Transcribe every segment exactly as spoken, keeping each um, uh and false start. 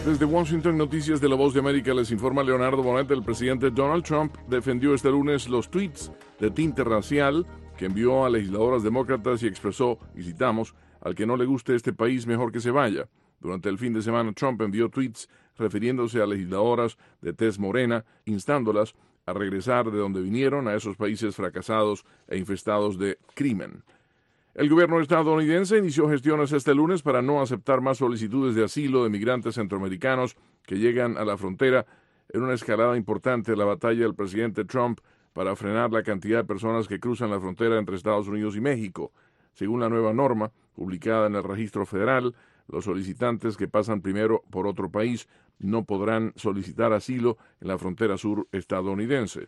Desde Washington, Noticias de la Voz de América, les informa Leonardo Bonet. El presidente Donald Trump defendió este lunes los tweets de tinte racial que envió a legisladoras demócratas y expresó, y citamos, al que no le guste este país, mejor que se vaya. Durante el fin de semana, Trump envió tweets refiriéndose a legisladoras de tez morena, instándolas a regresar de donde vinieron, a esos países fracasados e infestados de crimen. El gobierno estadounidense inició gestiones este lunes para no aceptar más solicitudes de asilo de migrantes centroamericanos que llegan a la frontera en una escalada importante de la batalla del presidente Trump para frenar la cantidad de personas que cruzan la frontera entre Estados Unidos y México. Según la nueva norma, publicada en el registro federal, los solicitantes que pasan primero por otro país no podrán solicitar asilo en la frontera sur estadounidense.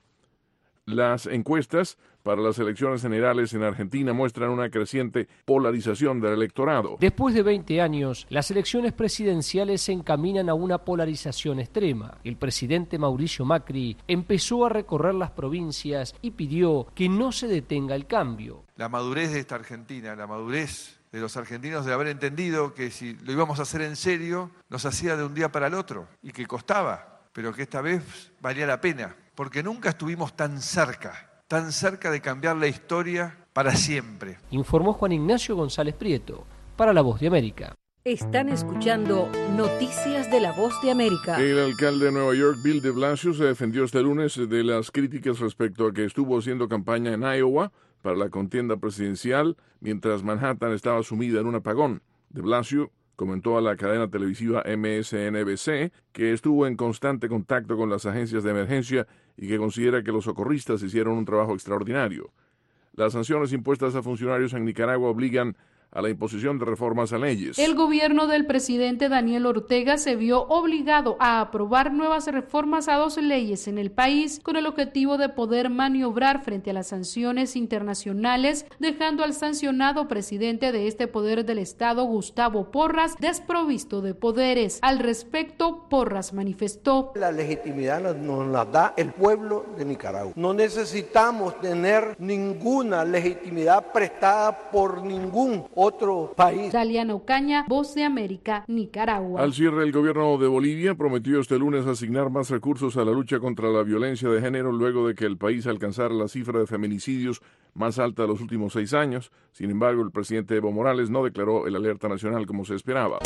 Las encuestas para las elecciones generales en Argentina muestran una creciente polarización del electorado. Después de veinte años, las elecciones presidenciales se encaminan a una polarización extrema. El presidente Mauricio Macri empezó a recorrer las provincias y pidió que no se detenga el cambio. La madurez de esta Argentina, la madurez de los argentinos de haber entendido que si lo íbamos a hacer en serio, nos hacía de un día para el otro y que costaba, pero que esta vez valía la pena. Porque nunca estuvimos tan cerca, tan cerca de cambiar la historia para siempre. Informó Juan Ignacio González Prieto, para La Voz de América. Están escuchando Noticias de La Voz de América. El alcalde de Nueva York, Bill de Blasio, se defendió este lunes de las críticas respecto a que estuvo haciendo campaña en Iowa para la contienda presidencial mientras Manhattan estaba sumida en un apagón. De Blasio comentó a la cadena televisiva M S N B C que estuvo en constante contacto con las agencias de emergencia y que considera que los socorristas hicieron un trabajo extraordinario. Las sanciones impuestas a funcionarios en Nicaragua obligan a la imposición de reformas a leyes. El gobierno del presidente Daniel Ortega se vio obligado a aprobar nuevas reformas a dos leyes en el país con el objetivo de poder maniobrar frente a las sanciones internacionales, dejando al sancionado presidente de este poder del Estado, Gustavo Porras, desprovisto de poderes. Al respecto, Porras manifestó: la legitimidad nos la da el pueblo de Nicaragua. No necesitamos tener ninguna legitimidad prestada por ningún otro país. Daliana Ocaña, Voz de América, Nicaragua. Al cierre, el gobierno de Bolivia prometió este lunes asignar más recursos a la lucha contra la violencia de género luego de que el país alcanzara la cifra de feminicidios más alta de los últimos seis años. Sin embargo, el presidente Evo Morales no declaró el alerta nacional como se esperaba.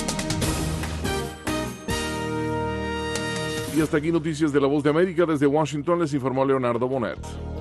Y hasta aquí Noticias de la Voz de América. Desde Washington les informó Leonardo Bonet.